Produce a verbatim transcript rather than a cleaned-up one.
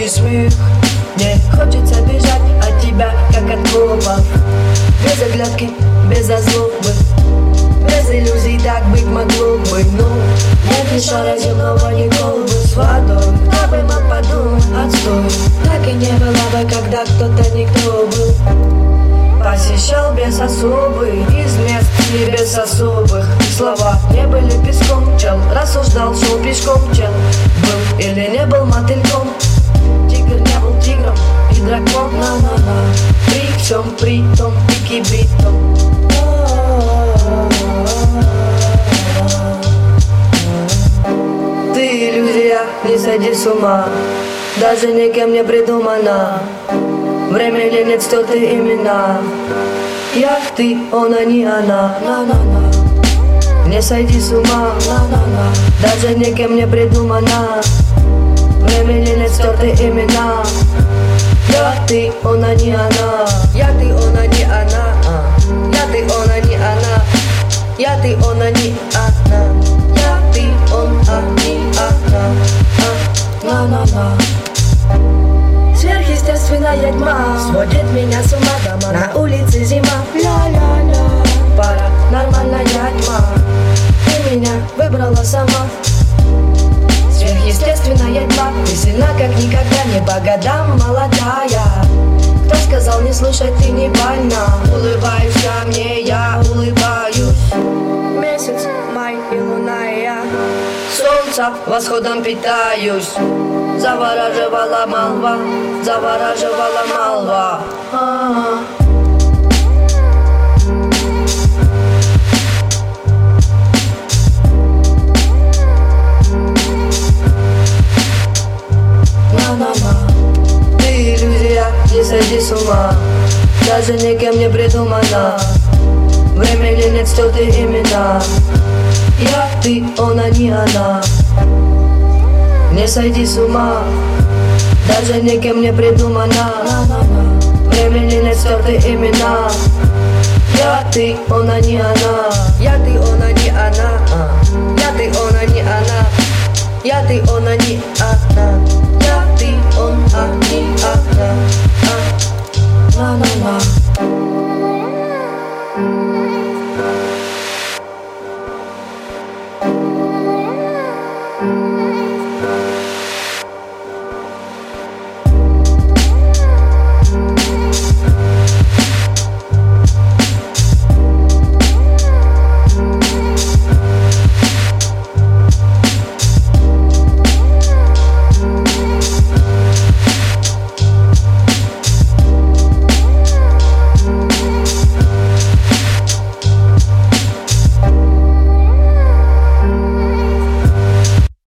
и смех. Мне хочется бежать от тебя, как от копов. Без оглядки, без озлобы, без иллюзий так быть могло бы. Но нет ни шара земного, ни колбы с водой. Кто бы мог подумать, отстой. Так и не было бы, когда кто-то никто был. Посещал без особых, из мест и без особых. Слова не были песком, чел рассуждал, шел пешком, чел был или не был мотыльком. Тигр не был тигром, и дракон на-на-на. При всем при том, и кибритом. Ты иллюзия, не сойди с ума, даже никем не придумана. Время ли нет, стертые имена. Я, ты, он, а не она. На-на-на. Не сойди с ума, на-на-на. Даже никем не придумана. Время ли нет, стертые имена. Я, ты, он, а не она. Я, ты, он, а не она. Я, ты, он, а не она. Я, ты, он, а не она. Я, ты, он, а не она. На-на-на. Сверхъестественная тьма сводит меня с ума, дома на улице зима. Ля-ля-ля. Паранормальная тьма, ты меня выбрала сама. Сверхъестественная тьма, ты сильна как никогда, не по годам молодая. Кто сказал не слушай, ты не больна. Улыбаюсь ко мне, я улыбаюсь. Месяц, май и луна и я солнца восходом питаюсь. Завораживала молва, завораживала молва. А-а-а. На-на-на. Ты иллюзия, не сойди с ума, даже никем не придумана. Время ли нет, стертые имена. Я, ты, он, а не она. Не сойди с ума, даже никем не придумана. Время ли нет, стертые имена. Я, ты, он, а не она. Я, ты, он, а не она. Я, ты, он, а не она. Я, ты, он, а не она.